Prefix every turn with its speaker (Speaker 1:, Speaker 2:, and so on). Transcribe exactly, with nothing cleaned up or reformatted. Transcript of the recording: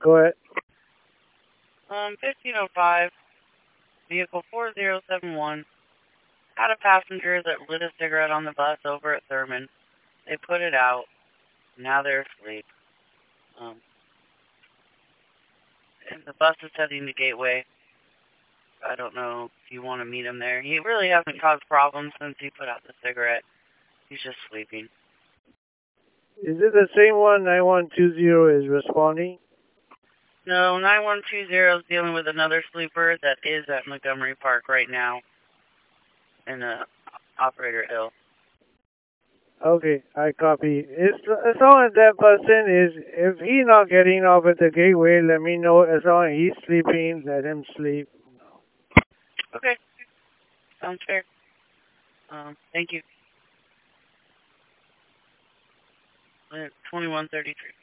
Speaker 1: Go ahead.
Speaker 2: Um, fifteen oh five, vehicle four zero seven one, had a passenger that lit a cigarette on the bus over at Thurman. They put it out. Now they're asleep. Um, and the bus is heading to Gateway. I don't know if you want to meet him there. He really hasn't caused problems since he put out the cigarette. He's just sleeping.
Speaker 1: Is it the same one nine one two zero is responding?
Speaker 2: No, nine one two zero is dealing with another sleeper that is at Montgomery Park right now. And the operator ill.
Speaker 1: Okay, I copy. As, as long as that person is, if he's not getting off at the Gateway, let me know. As long as he's sleeping, let him sleep.
Speaker 2: Okay. Sounds fair. Um, thank you. twenty-one thirty-three.